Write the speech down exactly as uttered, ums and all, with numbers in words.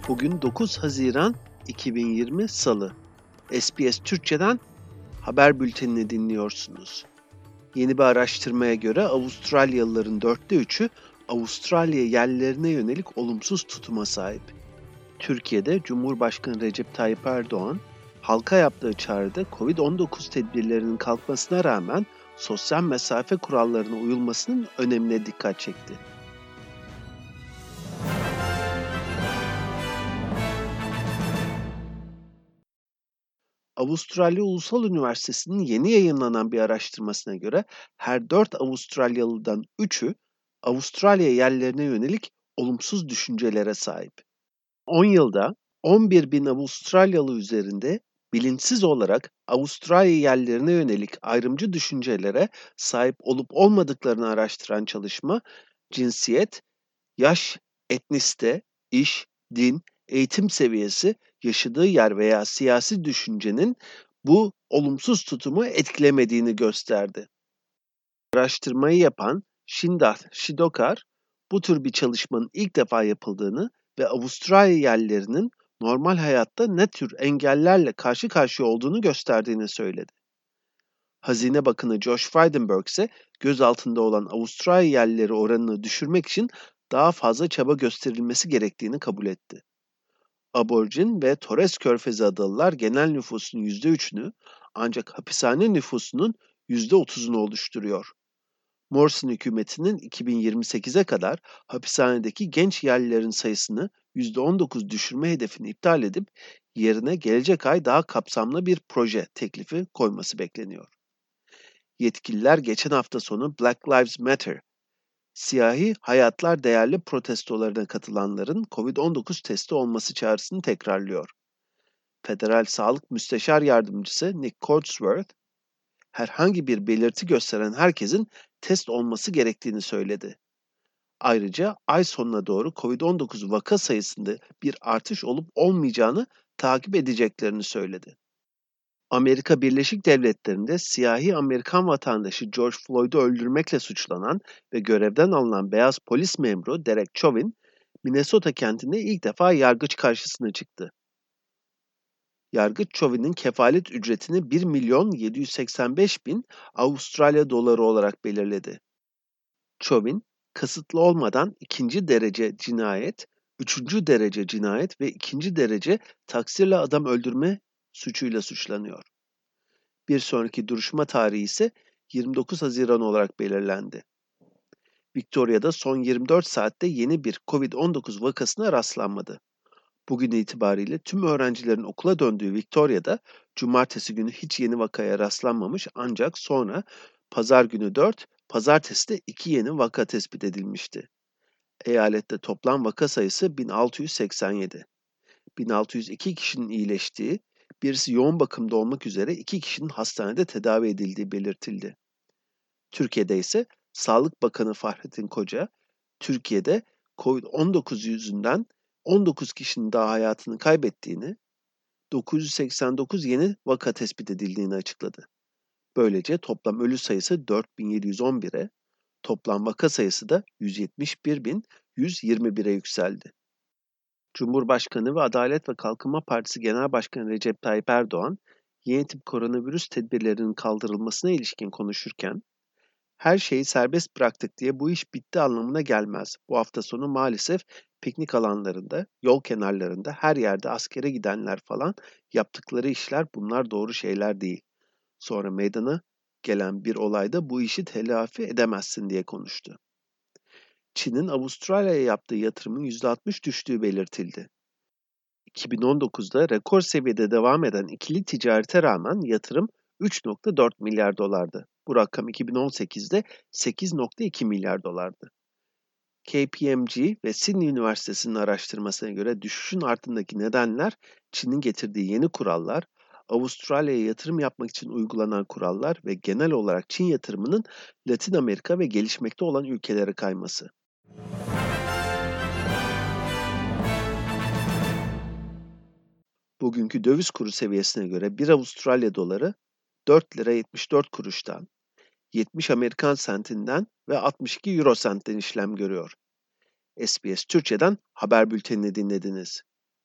Bugün dokuz Haziran iki bin yirmi Salı. S B S Türkçe'den haber bültenini dinliyorsunuz. Yeni bir araştırmaya göre Avustralyalıların dörtte üçü Avustralya yerlilerine yönelik olumsuz tutuma sahip. Türkiye'de Cumhurbaşkanı Recep Tayyip Erdoğan, halka yaptığı çağrıda covid on dokuz tedbirlerinin kalkmasına rağmen sosyal mesafe kurallarına uyulmasının önemine dikkat çekti. Avustralya Ulusal Üniversitesi'nin yeni yayınlanan bir araştırmasına göre her dört Avustralyalıdan üçü Avustralya yerlerine yönelik olumsuz düşüncelere sahip. on yılda on bir bin Avustralyalı üzerinde bilinçsiz olarak Avustralya yerlerine yönelik ayrımcı düşüncelere sahip olup olmadıklarını araştıran çalışma, cinsiyet, yaş, etnisite, iş, din, eğitim seviyesi, yaşadığı yer veya siyasi düşüncenin bu olumsuz tutumu etkilemediğini gösterdi. Araştırmayı yapan Shindar Shidokar, bu tür bir çalışmanın ilk defa yapıldığını ve Avustralya yerlilerinin normal hayatta ne tür engellerle karşı karşıya olduğunu gösterdiğini söyledi. Hazine Bakanı Josh Frydenberg ise gözaltında olan Avustralya yerlileri oranını düşürmek için daha fazla çaba gösterilmesi gerektiğini kabul etti. Aborjin ve Torres Körfezi adalılar genel nüfusun yüzde üçünü ancak hapishane nüfusunun yüzde otuzunu oluşturuyor. Morrison hükümetinin iki bin yirmi sekize kadar hapishanedeki genç yerlilerin sayısını yüzde on dokuz düşürme hedefini iptal edip yerine gelecek ay daha kapsamlı bir proje teklifi koyması bekleniyor. Yetkililer geçen hafta sonu Black Lives Matter, siyahi hayatlar değerli protestolarına katılanların covid on dokuz testi olması çağrısını tekrarlıyor. Federal Sağlık Müsteşar Yardımcısı Nick Codsworth, herhangi bir belirti gösteren herkesin test olması gerektiğini söyledi. Ayrıca ay sonuna doğru covid on dokuz vaka sayısında bir artış olup olmayacağını takip edeceklerini söyledi. Amerika Birleşik Devletleri'nde siyahi Amerikan vatandaşı George Floyd'u öldürmekle suçlanan ve görevden alınan beyaz polis memuru Derek Chauvin, Minnesota kentinde ilk defa yargıç karşısına çıktı. Yargıç Chauvin'in kefalet ücretini bir milyon yedi yüz seksen beş bin Avustralya doları olarak belirledi. Chauvin, kasıtlı olmadan ikinci derece cinayet, üçüncü derece cinayet ve ikinci derece taksirle adam öldürme suçuyla suçlanıyor. Bir sonraki duruşma tarihi ise yirmi dokuz Haziran olarak belirlendi. Victoria'da son yirmi dört saatte yeni bir covid on dokuz vakasına rastlanmadı. Bugün itibariyle tüm öğrencilerin okula döndüğü Victoria'da cumartesi günü hiç yeni vakaya rastlanmamış ancak sonra pazar günü dört, pazartesi de iki yeni vaka tespit edilmişti. Eyalette toplam vaka sayısı bin altı yüz seksen yedi. bin altı yüz iki kişinin iyileştiği, birisi yoğun bakımda olmak üzere iki kişinin hastanede tedavi edildiği belirtildi. Türkiye'de ise Sağlık Bakanı Fahrettin Koca, Türkiye'de covid on dokuz yüzünden on dokuz kişinin daha hayatını kaybettiğini, dokuz yüz seksen dokuz yeni vaka tespit edildiğini açıkladı. Böylece toplam ölü sayısı dört bin yedi yüz on bire, toplam vaka sayısı da yüz yetmiş bir bin yüz yirmi bire yükseldi. Cumhurbaşkanı ve Adalet ve Kalkınma Partisi Genel Başkanı Recep Tayyip Erdoğan, yeni tip koronavirüs tedbirlerinin kaldırılmasına ilişkin konuşurken, her şeyi serbest bıraktık diye bu iş bitti anlamına gelmez. Bu hafta sonu maalesef piknik alanlarında, yol kenarlarında, her yerde askere gidenler falan yaptıkları işler bunlar doğru şeyler değil. Sonra meydana gelen bir olayda bu işi telafi edemezsin diye konuştu. Çin'in Avustralya'ya yaptığı yatırımın yüzde altmış düştüğü belirtildi. iki bin on dokuzda rekor seviyede devam eden ikili ticarete rağmen yatırım üç nokta dört milyar dolardı. Bu rakam iki bin on sekizde sekiz nokta iki milyar dolardı. K P M G ve Sydney Üniversitesi'nin araştırmasına göre düşüşün ardındaki nedenler Çin'in getirdiği yeni kurallar, Avustralya'ya yatırım yapmak için uygulanan kurallar ve genel olarak Çin yatırımının Latin Amerika ve gelişmekte olan ülkelere kayması. Bugünkü döviz kuru seviyesine göre bir Avustralya doları dört lira yetmiş dört kuruştan, yetmiş Amerikan sentinden ve altmış iki Euro sentten işlem görüyor. S B S Türkçe'den haber bültenini dinlediniz.